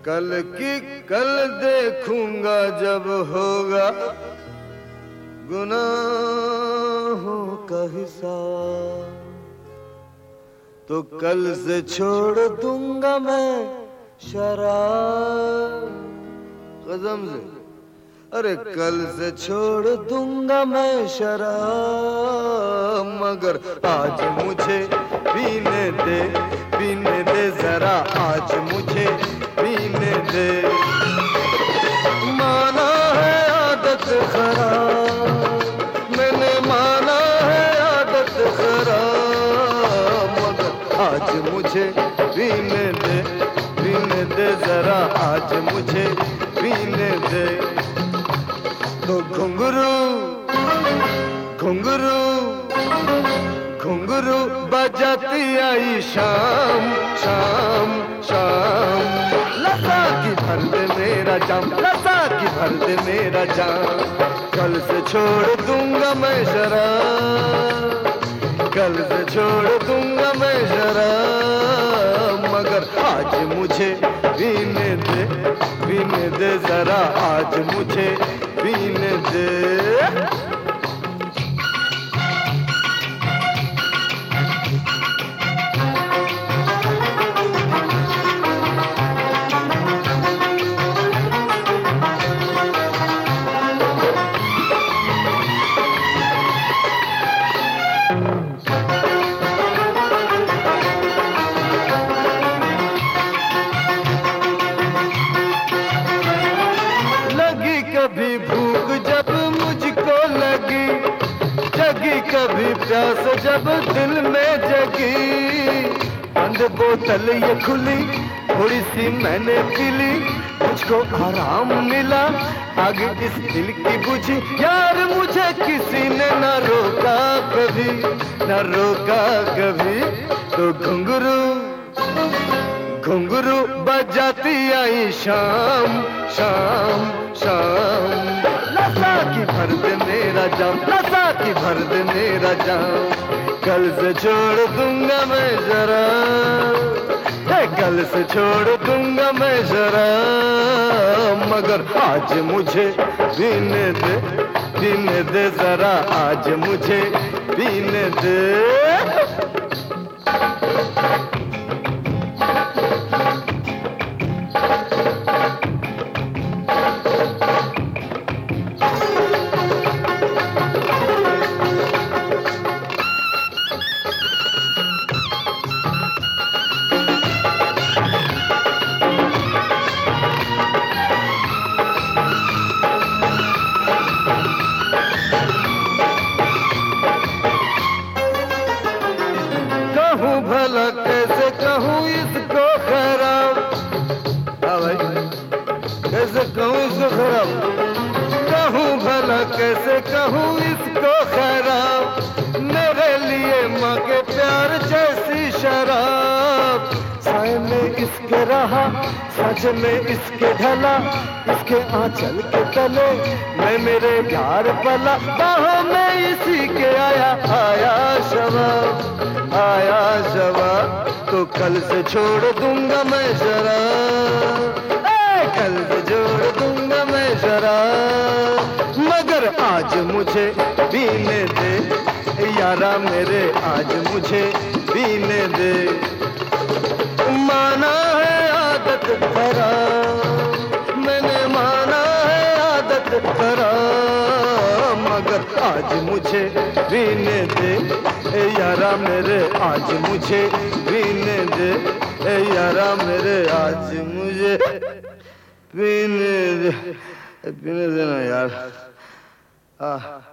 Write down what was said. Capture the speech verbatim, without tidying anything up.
कल की कल देखूंगा जब होगा गुनाहों का हिसाब, तो कल से छोड़ दूंगा मैं शराब कसम से। अरे कल से छोड़ दूंगा मैं शराब, मगर आज मुझे पीने दे, पीने दे जरा आज मुझे पीने दे। माना है आदत खराब, मैंने माना है आदत खराब, मगर आज मुझे पीने दे, पीने दे जरा आज मुझे पीने दे। तो घुंघरू घुंघरू घुंघरू बजाती आई शाम शाम शाम, लता की भर दे मेरा जाम, लता की भर दे मेरा जाम। कल से छोड़ दूंगा मैं शराब, कल से छोड़ दूंगा मैं शराब, मगर आज मुझे पीने दे, पीने दे जरा आज मुझे पीने दे। कभी भूख जब मुझको लगी, जगी कभी प्यास जब दिल में जगी, बंद बोतल ये खुली थोड़ी सी मैंने पी ली, मुझको आराम मिला आगे इस दिल की बुझी। यार मुझे किसी ने न रोका कभी, न रोका कभी। तो घुंघरू घुंघरू बजाती आई शाम शाम शाम, लता की भर दे मेरा जाम, लता की भर दे मेरा जाम। कल से छोड़ दूंगा मैं जरा, कल से छोड़ दूंगा मैं जरा, मगर आज मुझे पीने दे, पीने दे जरा आज मुझे पीने दे। भला कैसे कहूँ इसको खराब, हाँ भाई कैसे कहूँ इसको खराब, कहूँ भला कैसे कहूँ इसको खराब। मेरे लिए माँ के प्यार जैसी शराब, साए में इसके रहा सच में इसके ढला, इसके आंचल के तले मैं मेरे प्यार पला, बाहों में इसी के आया आया शबाब, आया शबाब। तो कल से छोड़ दूंगा मैं शराब, कल से छोड़ दूंगा मैं शराब, मगर आज मुझे पीने दे यारा मेरे आज मुझे पीने दे। माना है आदत खराब, मैंने माना है आदत खराब, मगर आज मुझे पीने दे यारा मेरे आज मुझे पीने दे, यारा मेरे आज मुझे पीने दे, पीने देना यार। हाँ